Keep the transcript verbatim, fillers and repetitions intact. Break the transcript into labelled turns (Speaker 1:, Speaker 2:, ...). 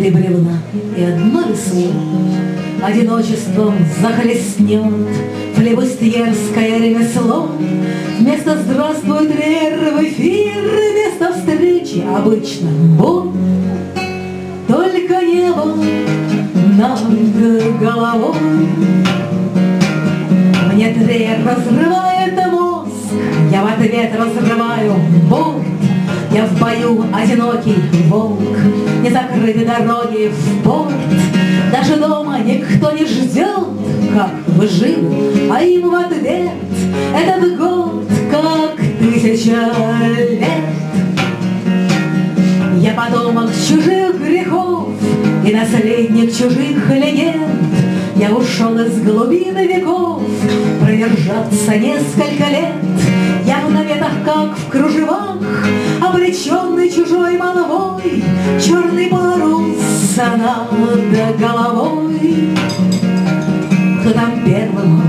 Speaker 1: Три бревна и одно весло одиночеством захлестнет флебустьерское ремесло. Вместо «здравствуй, Трер» в эфир, вместо встречи обычно боль. Только небо над головой. Мне Трер разрывает мозг, я в ответ разрываю боль. Я в бою одинокий волк, не закрыты дороги в порт. Даже дома никто не ждет, как вы живы, а им в ответ этот год, как тысяча лет. Я потомок чужих грехов и наследник чужих легенд. Я ушел из глубин веков продержаться несколько лет. Я в наветах, как в кружевах, обреченный чужой молвой, черный парус над головой. Кто там первым